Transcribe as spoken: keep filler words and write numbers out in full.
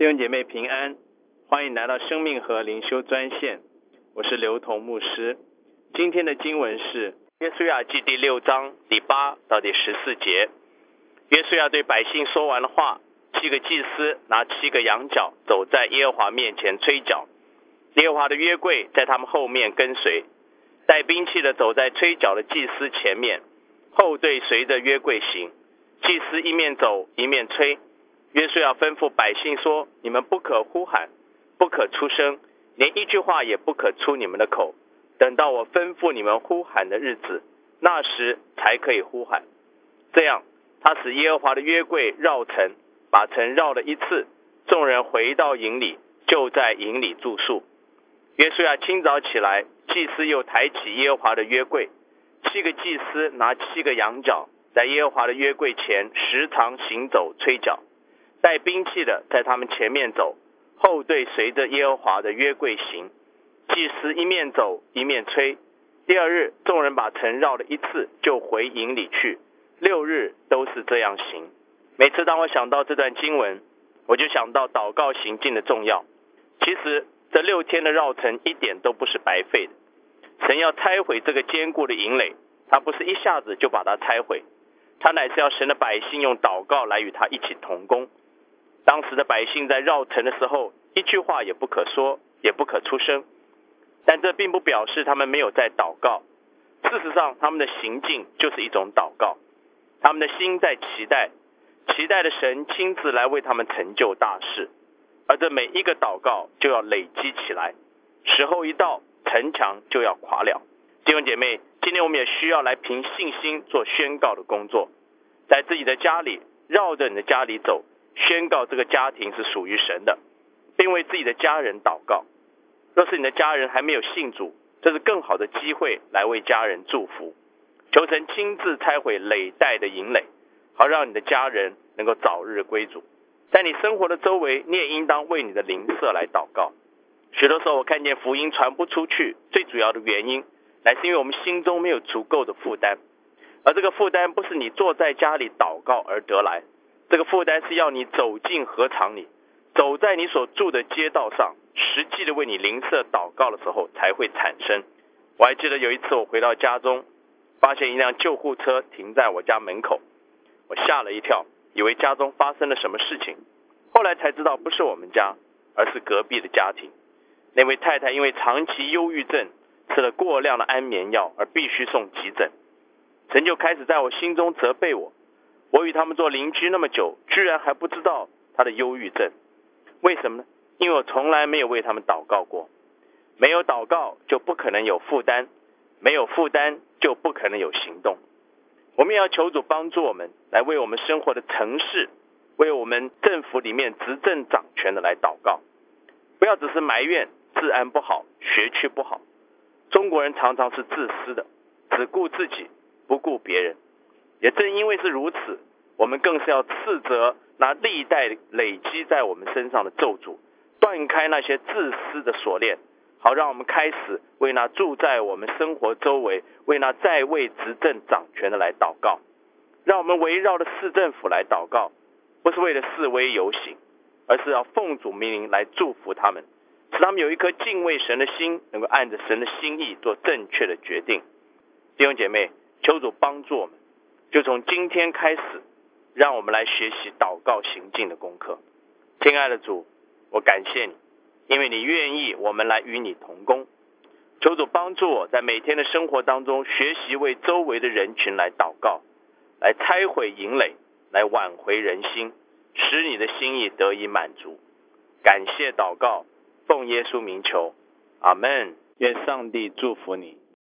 弟兄姐妹平安，欢迎来到生命河灵修专线，我是刘同牧师。今天的经文是约书亚记第六章第八到第十四节。约书亚对百姓说完了话，七个祭司拿七个羊角走在耶和华面前吹角，耶和华的约柜在他们后面跟随，带兵器的走在吹角的祭司前面，后队随着约柜行，祭司一面走一面吹。约书亚吩咐百姓说，你们不可呼喊，不可出声，连一句话也不可出你们的口，等到我吩咐你们呼喊的日子，那时才可以呼喊。这样他使耶和华的约柜绕城，把城绕了一次，众人回到营里，就在营里住宿。约书亚清早起来，祭司又抬起耶和华的约柜，七个祭司拿七个羊角，在耶和华的约柜前时常行走吹角，带兵器的在他们前面走，后队随着耶和华的约柜行，祭司一面走一面吹。第二日，众人把城绕了一次，就回营里去，六日都是这样行。每次当我想到这段经文，我就想到祷告行进的重要。其实这六天的绕城一点都不是白费的。神要拆毁这个坚固的营垒，他不是一下子就把它拆毁，他乃是要神的百姓用祷告来与他一起同工。当时的百姓在绕城的时候，一句话也不可说，也不可出声，但这并不表示他们没有在祷告。事实上，他们的行径就是一种祷告，他们的心在期待，期待的神亲自来为他们成就大事，而这每一个祷告就要累积起来，时候一到，城墙就要垮了。弟兄姐妹，今天我们也需要来凭信心做宣告的工作，在自己的家里，绕着你的家里走，宣告这个家庭是属于神的，并为自己的家人祷告。若是你的家人还没有信主，这是更好的机会来为家人祝福，求神亲自拆毁累代的营垒，好让你的家人能够早日归主。在你生活的周围，你也应当为你的邻舍来祷告。许多时候我看见福音传不出去，最主要的原因乃是因为我们心中没有足够的负担，而这个负担不是你坐在家里祷告而得来，这个负担是要你走进禾场里，走在你所住的街道上，实际的为你邻舍祷告的时候才会产生。我还记得有一次我回到家中，发现一辆救护车停在我家门口，我吓了一跳，以为家中发生了什么事情，后来才知道不是我们家，而是隔壁的家庭。那位太太因为长期忧郁症，吃了过量的安眠药而必须送急诊。神就开始在我心中责备我，我与他们做邻居那么久，居然还不知道他的忧郁症。为什么呢？因为我从来没有为他们祷告过。没有祷告就不可能有负担，没有负担就不可能有行动。我们也要求主帮助我们，来为我们生活的城市，为我们政府里面执政掌权的来祷告。不要只是埋怨治安不好，学区不好。中国人常常是自私的，只顾自己，不顾别人。也正因为是如此，我们更是要斥责那历代累积在我们身上的咒诅，断开那些自私的锁链，好让我们开始为那住在我们生活周围，为那在位执政掌权的来祷告。让我们围绕着市政府来祷告，不是为了示威游行，而是要奉主命令来祝福他们，使他们有一颗敬畏神的心，能够按着神的心意做正确的决定。弟兄姐妹，求主帮助我们，就从今天开始，让我们来学习祷告行进的功课。亲爱的主，我感谢你，因为你愿意我们来与你同工。求主帮助我在每天的生活当中学习为周围的人群来祷告，来拆毁营垒，来挽回人心，使你的心意得以满足。感谢祷告，奉耶稣名求，阿们。愿上帝祝福你。